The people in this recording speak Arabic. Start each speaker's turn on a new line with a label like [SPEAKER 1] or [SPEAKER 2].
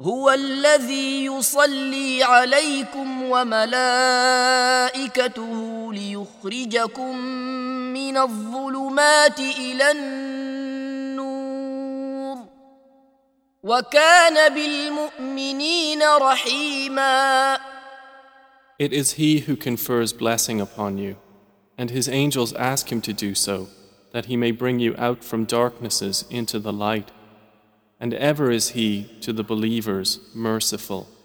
[SPEAKER 1] هو الذي يصلي عليكم وملائكته ليخرجكم من الظلمات إلى النور وكان بالمؤمنين رحيما.
[SPEAKER 2] It is He who confers blessing upon you, and His angels ask Him to do so, that He may bring you out from darknesses into the light. And ever is He to the believers merciful.